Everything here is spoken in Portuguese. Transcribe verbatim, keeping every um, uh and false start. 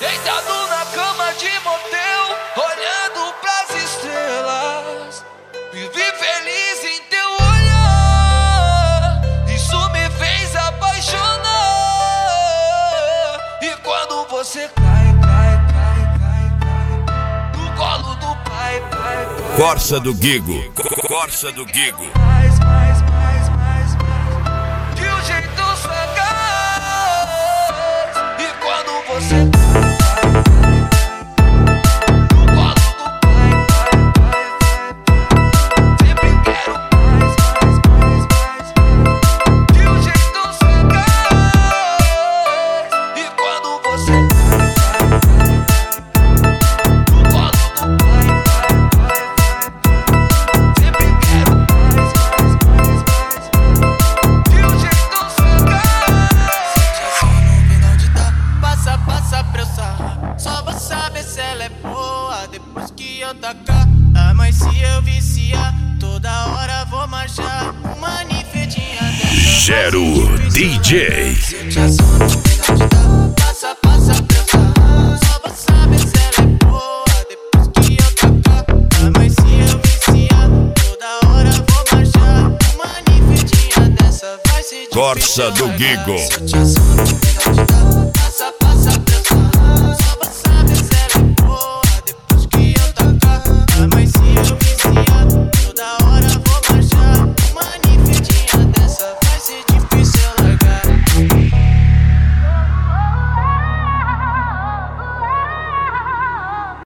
Deitado na cama de motel, olhando pras estrelas, vivi feliz em teu olhar. Isso me fez apaixonar. E quando você cai, cai, cai, cai, cai no colo do pai, pai, pai. Corsa do Guigo, Corsa do Guigo. Mais, mais, mais, mais, mais, de um jeito sagaz. E quando você só vou saber se ela é boa depois que eu tacar. Ah, mas se eu viciar, toda hora vou marchar. Uma ninfedinha dessa Gero D J. Se eu te assono, melhor te dar. Passa, passa pra eu sarrar. Só vou saber se ela é boa depois que eu tacar. Ah, mas se eu viciar, toda hora vou marchar. Uma ninfedinha dessa vai ser Corsa do Guigo. Se eu te assono, melhor te dar.